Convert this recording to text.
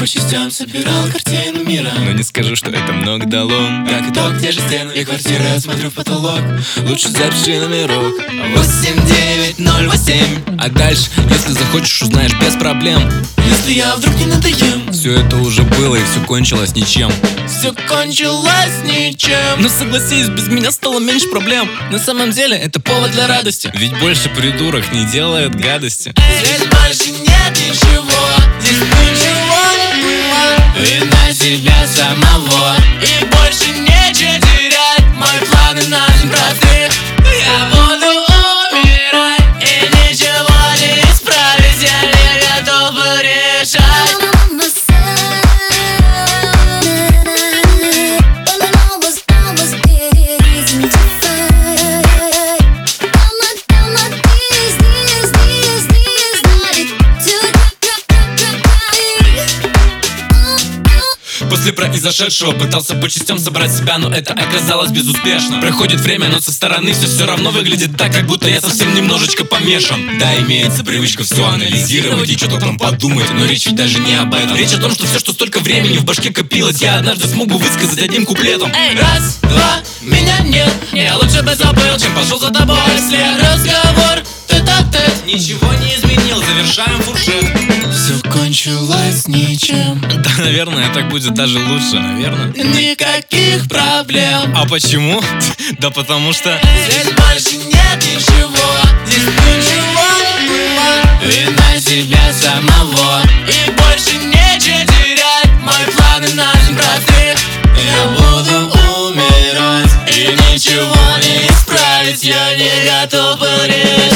по частям собирал картину мира. Но не скажу, что это много дало. Как итог, те же стены и квартиры, я смотрю в потолок. Лучше запиши номерок 8908. А дальше, если захочешь, узнаешь без проблем. Если я вдруг не надоем. Все это уже было и все кончилось ничем. Все кончилось ничем. Но согласись, без меня стало меньше проблем. На самом деле это повод для радости. Ведь больше придурок не делает гадости. Здесь больше нет ничего. Здесь ничего не было. И на себя самого. И больше нечего терять. Мои планы на день простых. Я буду умирать. И ничего не исправить. Я не готов решать. После произошедшего пытался по частям собрать себя, но это оказалось безуспешно. Проходит время, но со стороны все равно выглядит так, как будто я совсем немножечко помешан. Да, имеется привычка все анализировать и что-то там подумать, но речь ведь даже не об этом. Речь о том, что все, что столько времени в башке копилось, я однажды смогу высказать одним куплетом. Эй, раз, два, меня нет. Я лучше бы забыл, чем пошел за тобой. Если разговор тет-а-тет, Ничего не изменил, завершаем фуршет. все кончилось ничем. Да, наверное, так будет даже лучше, наверное. Никаких проблем. А почему? Да потому что... Здесь больше нет ничего. Здесь ничего не было. И на себя самого. И больше нечего терять. Мои планы на день простых. Я буду умирать. И ничего не исправить. Я не готов решать.